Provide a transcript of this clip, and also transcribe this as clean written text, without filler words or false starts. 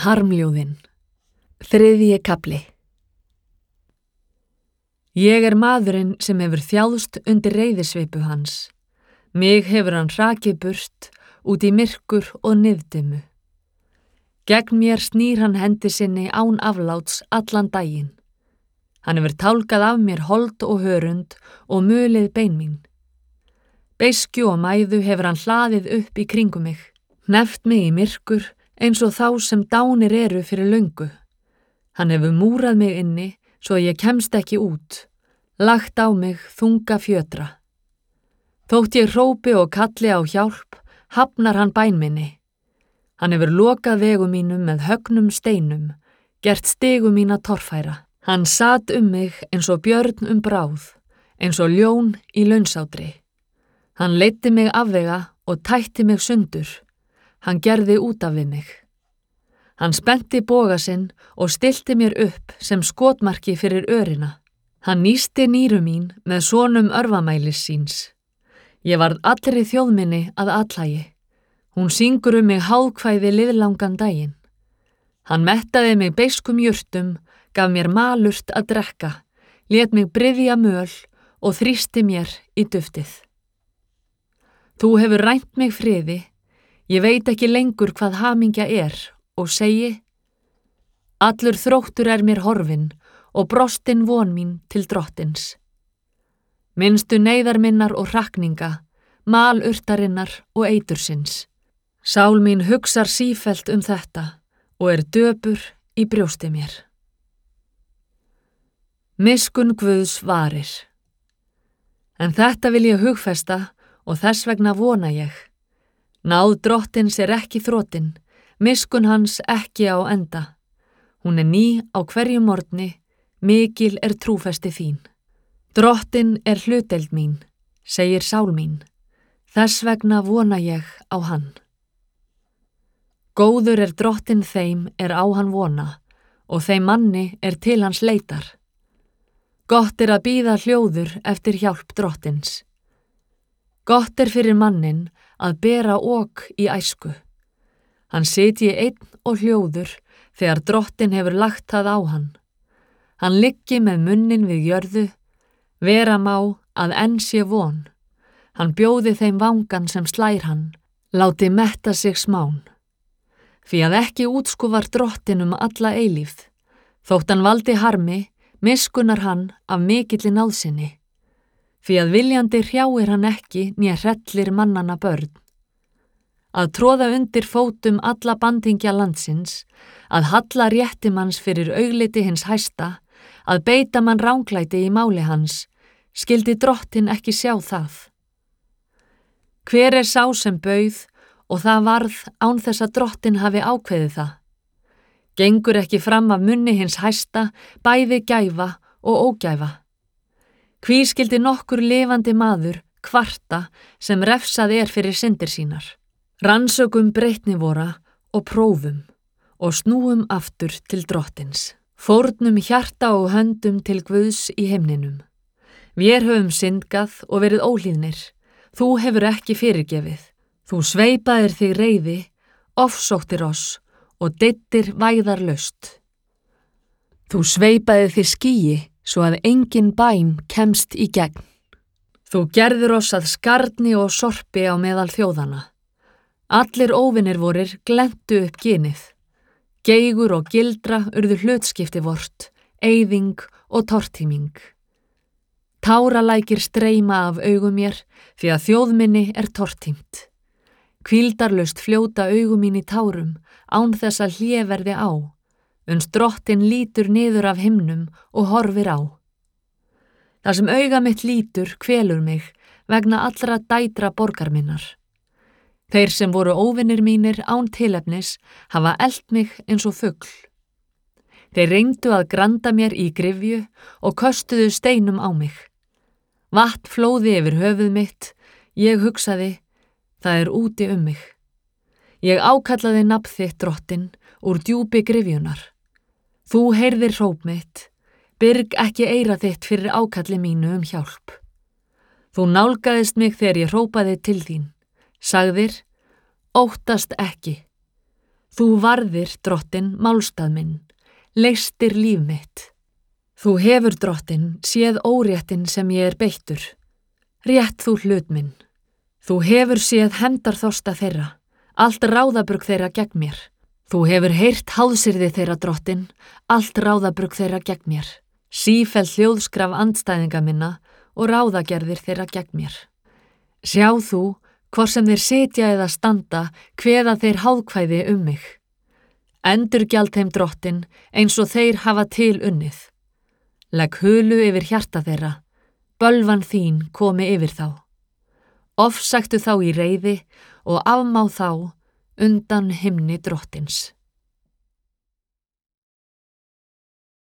Harmljóðin. 3. kafli. Ég maðurinn sem hefur þjáðst undir reiðisvipu hans. Mig hefur hann hrakið burt út í myrkur og niðdimu. Gegn mér snýr hann hendi sinni án afláts allan daginn. Hann hefur tálkað af mér hold og hörund og mulið bein mín. Beiskju og mæðu hefur hann hlaðið upp í kringum mig, hneppt mig í myrkur eins og þá sem dánir eru fyrir löngu. Hann hefur múrað mig inni svo ég kemst ekki út, lagt á mig þunga fjötra. Þótt ég hrópi og kalli á hjálp, hafnar hann bæn minni. Hann hefur lokað vegu mínum með högnum steinum, gert stigu mína torfæra. Hann sat mig eins og björn bráð, eins og ljón í launsátri. Hann leiddi mig afvega og tætti mig sundur. Hann gerði út af við mig. Hann spennti boga sinn og stilti mér upp sem skotmarki fyrir örina. Hann nísti nýru mín með sonum örvamælis síns. Ég varð allri þjóðminni að athlægi. Hún syngur mig háðkvæði liðlangan daginn. Hann mettaði mig beiskum jurtum, gaf mér malurt að drekka, lét mig bryðja möl og þrýsti mér í duftið. Þú hefur rænt mig friði, ég veit ekki lengur hvað hamingja og segi: allur þróttur mér horfinn og brostin von mín til drottins. Minnstu neyðar minnar og hrakninga, malurtarinnar og eitursins. Sál mín hugsar sífellt þetta og döpur í brjósti mér. Miskunn Guðs varir. En þetta vil ég hugfesta og þess vegna vona ég. Náð drottins ekki þrotin, miskunn hans ekki á enda. Hún ný á hverju morgni, mikil trúfesti þín. Drottin hlutdeild mín, segir sál mín. Þess vegna vona ég á hann. Góður drottin þeim á hann vona og þeim manni til hans leitar. Gott að bíða hljóður eftir hjálp drottins. Gott fyrir mannin að bera ok í æsku. Hann sitji einn og hljóður þegar drottin hefur lagt það á hann. Hann liggi með munnin við jörðu, vera má að enn sé von. Hann bjóði þeim vangan sem slær hann, láti metta sig smán. Því að ekki útskúfar drottin alla eilífð, þótt hann valdi harmi, miskunnar hann af mikilli náðsinni. Því að viljandi hrjáir hann ekki né hrellir mannanna börn. Að tróða undir fótum alla bandingja landsins, að halla réttimanns fyrir augliti hins hæsta, að beita mann ránglæti í máli hans, skildi drottin ekki sjá það. Hver sá sem bauð og það varð án þess að drottin hafi ákveðið það? Gengur ekki fram af munni hins hæsta, bæði gæfa og ógæfa. Hví skildi nokkur lifandi maður kvarta sem refsað fyrir syndir sínar. Rannsökum breytni vora og prófum og snúum aftur til drottins. Fórnum hjarta og höndum til Guðs í himninum. Vér höfum syndgað og verið óhlýðnir. Þú hefur ekki fyrirgefið. Þú sveipaðir þig reiði, ofsóttir oss og deittir væðarlaust. Þú sveipaðir þig skýi svo að engin bæn kemst í gegn. Þú gerður oss að skarni og sorpi á meðal þjóðana. Allir óvinir vorir glentu upp ginið. Geigur og gildra urðu hlutskipti vort, eyðing og tortíming. Táralækir streyma af augum mér því að þjóð minni tortímt. Hvíldarlaust fljóta augum mín í tárum án þess að hlé verði á, uns drottin lítur niður af himnum og horfir á. Það sem auga mitt lítur kvelur mig vegna allra dætra borgar minnar. Þeir sem voru óvinir mínir án tilefnis hafa elt mig eins og fugl. Þeir reyndu að granda mér í gryfju og köstuðu steinum á mig. Vatn flóði yfir höfuð mitt, ég hugsaði, það úti mig. Ég ákallaði nafn þitt, drottin, úr djúpi gryfjunar. Þú heyrðir hróp mitt, byrg ekki eyra þitt fyrir ákalli mínu hjálp. Þú nálgaðist mig þegar ég hrópaði til þín, sagðir, óttast ekki. Þú varðir, drottin, málstað minn, leystir líf mitt. Þú hefur, drottin, séð óréttin sem ég er beittur. Rétt þú hlut minn. Þú hefur séð hefndarþorsta þeirra, allt ráðabrugg þeirra gegn mér. Þú hefur heyrt háðsyrði þeirra, drottin, allt ráðabrugg þeirra gegn mér. Sífellt hljóðskraf andstæðinga minna og ráðagerðir þeirra gegn mér. Sjá þú, hvort sem þeir sitja eða standa, kveða þeir háðkvæði mig. Endurgjald þeim, drottin, eins og þeir hafa til unnið. Legg hulu yfir hjarta þeirra, bölvan þín komi yfir þá. Ofsæktu þá í reiði og afmá þá undan himni drottins.